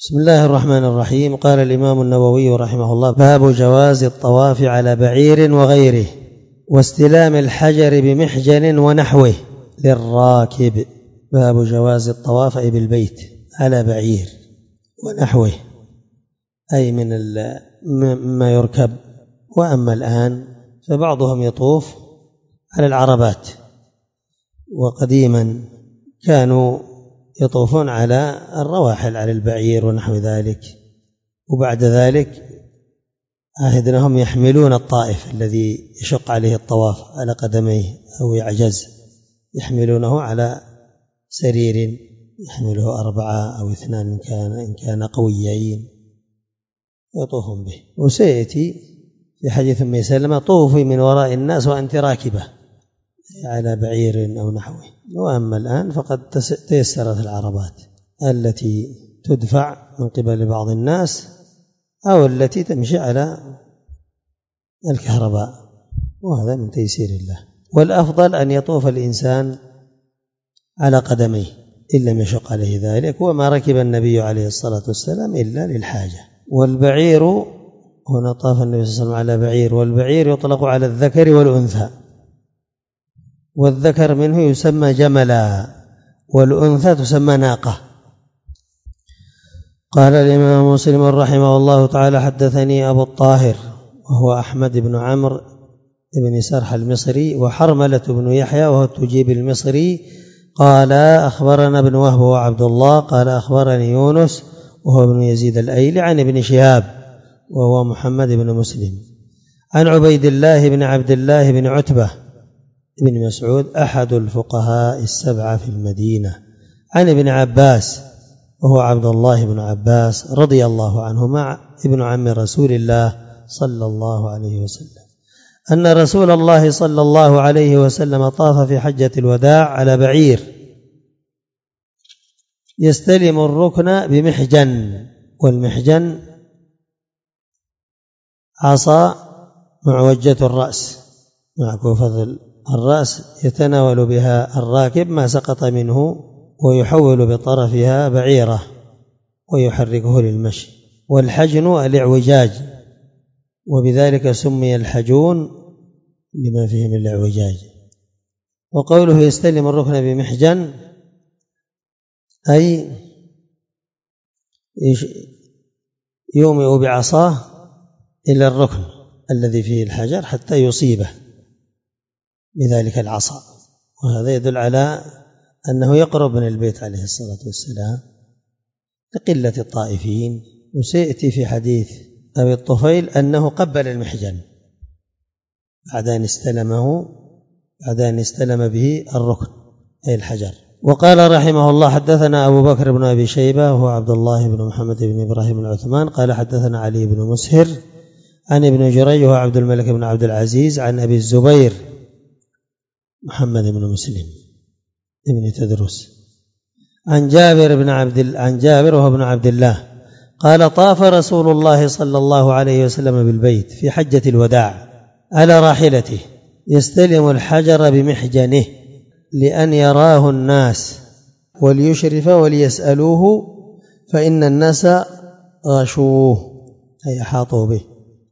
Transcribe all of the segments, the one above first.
بسم الله الرحمن الرحيم. قال الإمام النووي رحمه الله: باب جواز الطواف على بعير وغيره واستلام الحجر بمحجن ونحوه للراكب. باب جواز الطواف أي بالبيت على بعير ونحوه، أي من ما يركب. وأما الآن فبعضهم يطوف على العربات، وقديما كانوا يطوفون على الرواحل على البعير ونحو ذلك. وبعد ذلك عهدناهم يحملون الطائف الذي يشق عليه الطواف على قدميه أو يعجز، يحملونه على سرير يحمله 4 أو 2 إن كان قويين يطوفون به. وسيأتي في حديث أم سلمة: طوفي من وراء الناس وأنت راكبة على بعير أو نحوه. وأما الآن فقد تيسرت العربات التي تدفع من قبل بعض الناس أو التي تمشي على الكهرباء، وهذا من تيسير الله. والأفضل أن يطوف الإنسان على قدميه إن لم يشق عليه ذلك، وما ركب النبي عليه الصلاة والسلام إلا للحاجة. والبعير هنا طاف النبي صلى الله عليه وسلم على بعير، والبعير يطلق على الذكر والأنثى، والذكر منه يسمى جملا والأنثى تسمى ناقة. قال الإمام مسلم رحمه الله تعالى: حدثني أبو الطاهر وهو أحمد بن عمرو بن سرح المصري، وحرملة بن يحيى وهو التجيب المصري، قال أخبرنا ابن وهب وعبد الله قال أخبرني يونس وهو ابن يزيد الأيلي عن ابن شهاب وهو محمد بن مسلم عن عبيد الله بن عبد الله بن عتبة بن مسعود أحد الفقهاء 7 في المدينة، عن ابن عباس وهو عبد الله بن عباس رضي الله عنهما ابن عم رسول الله صلى الله عليه وسلم، أن رسول الله صلى الله عليه وسلم طاف في حجة الوداع على بعير يستلم الركن بمحجن. والمحجن عصا معوجة الرأس معكوفة الرأس يتناول بها الراكب ما سقط منه، ويحول بطرفها بعيره ويحركه للمشي. والحجن الاعوجاج، وبذلك سمي الحجون لما فيه من الاعوجاج. وقوله يستلم الركن بمحجن أي يومئ بعصاه إلى الركن الذي فيه الحجر حتى يصيبه بذلك العصا، وهذا يدل على أنه يقرب من البيت عليه الصلاة والسلام لقلة الطائفين. وسيأتي في حديث أبي الطفيل أنه قبل المحجن بعد أن استلم به الركن أي الحجر. وقال رحمه الله: حدثنا أبو بكر بن أبي شيبة وهو عبد الله بن محمد بن إبراهيم العثمان قال حدثنا علي بن مسهر عن ابن جريج وهو عبد الملك بن عبد العزيز عن أبي الزبير محمد بن مسلم ابن تدرس عن جابر وهو ابن عبد الله قال: طاف رسول الله صلى الله عليه وسلم بالبيت في حجة الوداع على راحلته يستلم الحجر بمحجنه لأن يراه الناس وليشرف وليسألوه، فإن الناس غشوه أي أحاطوا به،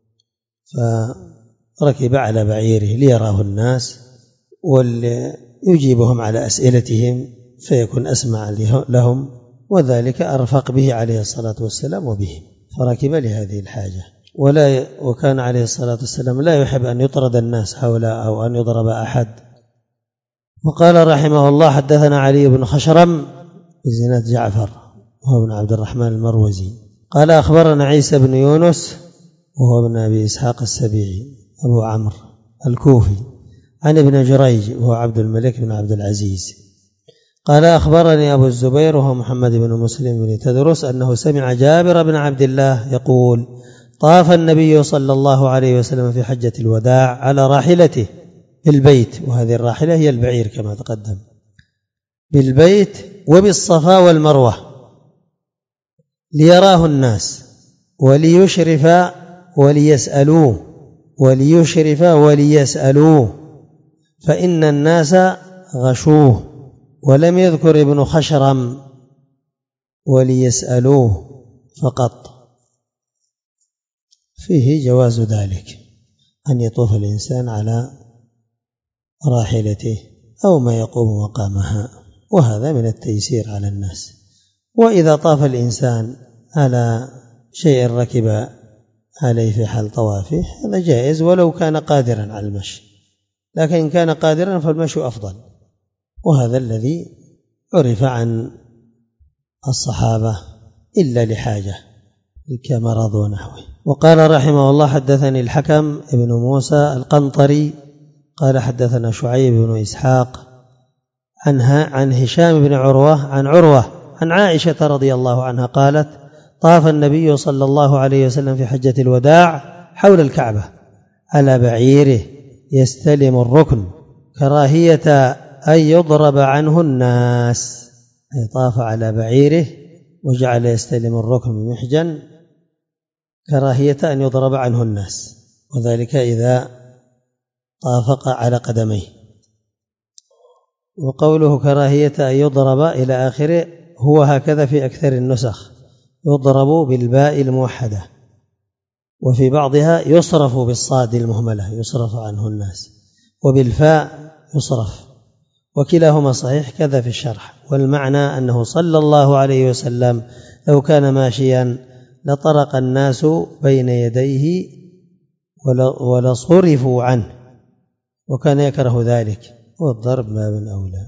فركب على بعيره ليراه الناس وليجيبهم على أسئلتهم فيكون أسمع لهم، وذلك أرفق به عليه الصلاة والسلام وبهم، فركب لهذه الحاجة. وكان عليه الصلاة والسلام لا يحب أن يطرد الناس حوله أو أن يضرب أحد. وقال رحمه الله: حدثنا علي بن خشرم بزناد جعفر وهو ابن عبد الرحمن المروزي قال أخبرنا عيسى بن يونس وهو ابن أبي إسحاق السبيعي أبو عمرو الكوفي عن ابن جريج وهو عبد الملك بن عبد العزيز قال أخبرني أبو الزبير وهو محمد بن مسلم بن تدرس أنه سمع جابر بن عبد الله يقول: طاف النبي صلى الله عليه وسلم في حجة الوداع على راحلته بالبيت، وهذه الراحلة هي البعير كما تقدم، بالبيت وبالصفا والمروة ليراه الناس وليشرف وليسألوه فإن الناس غشوه. ولم يذكر ابن خشرم وليسألوه، فقط، فيه جواز ذلك أن يطوف الإنسان على راحلته أو ما يقوم مقامها، وهذا من التيسير على الناس. وإذا طاف الإنسان على شيء ركب عليه في حال طوافه هذا جائز ولو كان قادرا على المشي، لكن إن كان قادرا فالمشي أفضل، وهذا الذي عرف عن الصحابة إلا لحاجة كمرض ونحوه. وقال رحمه الله: حدثني الحكم ابن موسى القنطري قال حدثنا شعيب بن إسحاق عن هشام بن عروة عن عائشة رضي الله عنها قالت: طاف النبي صلى الله عليه وسلم في حجة الوداع حول الكعبة على بعيره يستلم الركن كراهية أن يضرب عنه الناس، أي طاف على بعيره وجعل يستلم الركن بمحجن كراهية أن يضرب عنه الناس، وذلك إذا طافق على قدميه. وقوله كراهية أن يضرب إلى آخره هو هكذا في أكثر النسخ، يضرب بالباء الموحدة، وفي بعضها يصرف بالصاد المهملة يصرف عنه الناس، وبالفاء يصرف، وكلاهما صحيح كذا في الشرح. والمعنى أنه صلى الله عليه وسلم لو كان ماشيا لطرق الناس بين يديه ولصرفوا عنه، وكان يكره ذلك، والضرب ما من أولى.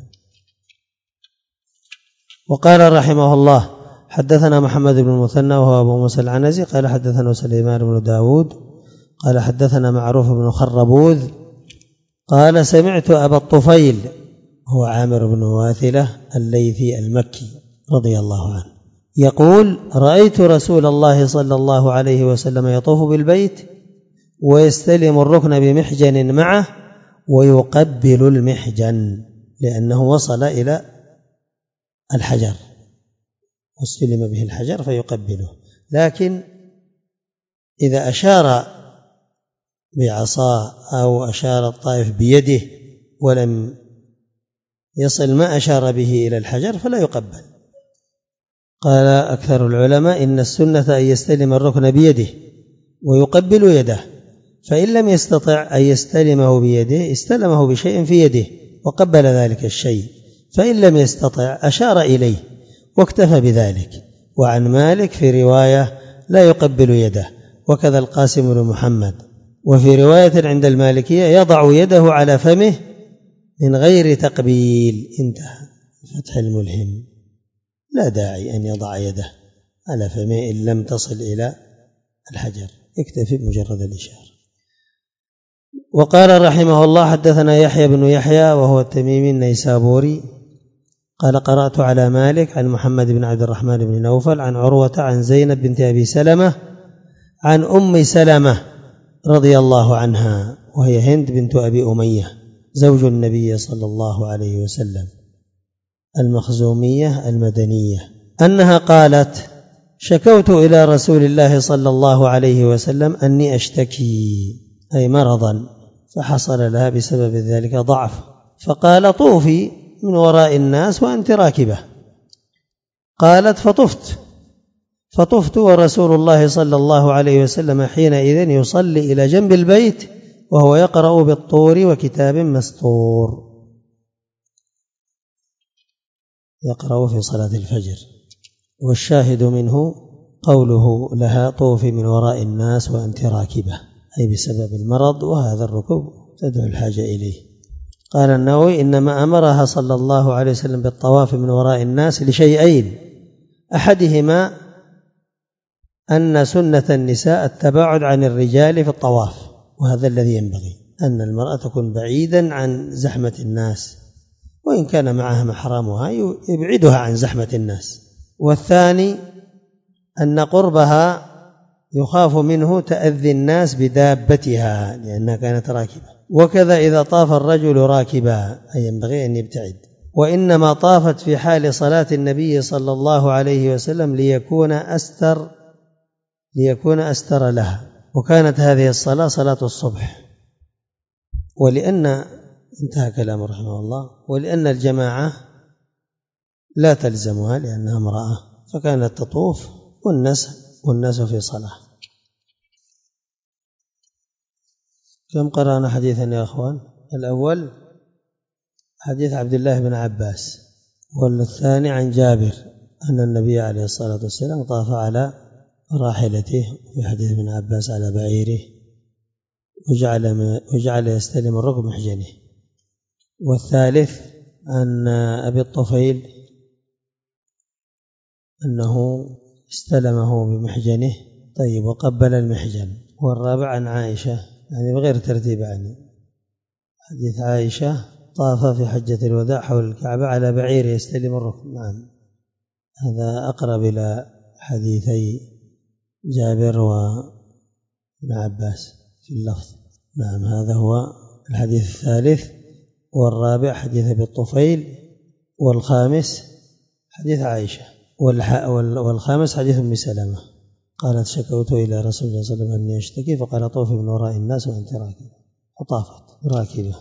وقال رحمه الله: حدثنا محمد بن المثنى وهو أبو موسى العنزي قال حدثنا سليمان بن داود قال حدثنا معروف بن خربوذ قال سمعت أبا الطفيل هو عامر بن واثلة الليثي المكي رضي الله عنه يقول: رأيت رسول الله صلى الله عليه وسلم يطوف بالبيت ويستلم الركن بمحجن معه ويقبل المحجن، لأنه وصل إلى الحجر واستلم به الحجر فيقبله. لكن إذا أشار بعصاه أو أشار الطائف بيده ولم يصل ما أشار به إلى الحجر فلا يقبل. قال أكثر العلماء: إن السنة أن يستلم الركن بيده ويقبل يده، فإن لم يستطع أن يستلمه بيده استلمه بشيء في يده وقبل ذلك الشيء، فإن لم يستطع أشار إليه واكتفى بذلك. وعن مالك في رواية لا يقبل يده، وكذا القاسم بن محمد. وفي رواية عند المالكية يضع يده على فمه من غير تقبيل. انتهى. فتح الملهم: لا داعي أن يضع يده على فمه إن لم تصل إلى الحجر، اكتفي بمجرد الإشارة. وقال رحمه الله: حدثنا يحيى بن يحيى وهو التميمي النيسابوري قال قرأت على مالك عن محمد بن عبد الرحمن بن نوفل عن عروة عن زينب بنت أبي سلمة عن أم سلمة رضي الله عنها وهي هند بنت أبي أمية زوج النبي صلى الله عليه وسلم المخزومية المدنية أنها قالت: شكوت إلى رسول الله صلى الله عليه وسلم أني أشتكي، أي مرضا، فحصل لها بسبب ذلك ضعف، فقال: طوفي من وراء الناس وأنت راكبة. قالت: فطفت ورسول الله صلى الله عليه وسلم حينئذ يصلي إلى جنب البيت وهو يقرأ بالطور وكتاب مسطور، يقرأ في صلاة الفجر. والشاهد منه قوله لها: طوفي من وراء الناس وأنت راكبة، أي بسبب المرض، وهذا الركوب تدعو الحاجة إليه. قال النووي: إنما أمرها صلى الله عليه وسلم بالطواف من وراء الناس لشيئين: أحدهما أن سنة النساء التباعد عن الرجال في الطواف، وهذا الذي ينبغي، أن المرأة تكون بعيدا عن زحمة الناس، وإن كان معها محرمها يبعدها عن زحمة الناس. والثاني أن قربها يخاف منه تأذي الناس بدابتها لأنها كانت راكبة. وكذا إذا طاف الرجل راكبا أي ينبغي أن يبتعد. وإنما طافت في حال صلاة النبي صلى الله عليه وسلم ليكون أستر لها، وكانت هذه الصلاة صلاة الصبح. ولأن انتهى كلام رحمه الله، ولأن الجماعة لا تلزمها لأنها امرأة، فكانت تطوف والناس في صلاة. كم قرأنا حديثا يا أخوان؟ الأول حديث عبد الله بن عباس، والثاني عن جابر أن النبي عليه الصلاة والسلام طاف على راحلته، في حديث ابن عباس على بعيره، وجعل يستلم الركب محجنه. والثالث أن أبي الطفيل أنه استلمه بمحجنه طيب وقبل المحجن. والرابع عن عائشة يعني بغير ترتيب، يعني حديث عائشة طاف في حجة الوداع حول الكعبة على بعير يستلم الركن. نعم، هذا أقرب إلى حديثي جابر وابن عباس في اللفظ. نعم، هذا هو الحديث الثالث. والرابع حديث أبي الطفيل، والخامس حديث عائشة، والخامس حديث أم سلمة قالت شكوت إلى رسول الله صلى الله عليه وسلم أني أشتكي فقال طوفي من وراء الناس وأنت راكبة، فطافت راكبة.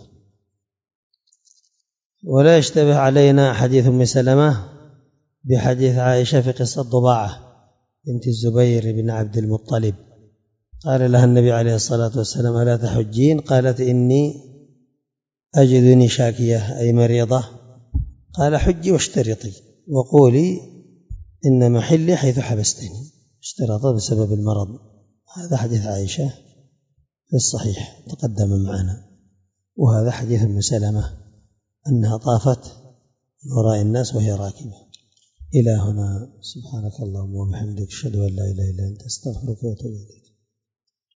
ولا يشتبه علينا حديث أم سلمة بحديث عائشة في قصة ضباعة بنت الزبير بن عبد المطلب، قال لها النبي عليه الصلاة والسلام ألا تحجين؟ قالت إني أجدني شاكية أي مريضة. قال حجي واشترطي وقولي إن محلي حيث حبستني، اشترط بسبب المرض. هذا حديث عائشة في الصحيح تقدم معنا. وهذا حديث أم سلمة أنها طافت وراء الناس وهي راكبة. إلى هنا، سبحانك اللهم وبحمدك أشهد أن لا إله إلا أنت أستغفرك وأتوب إليك.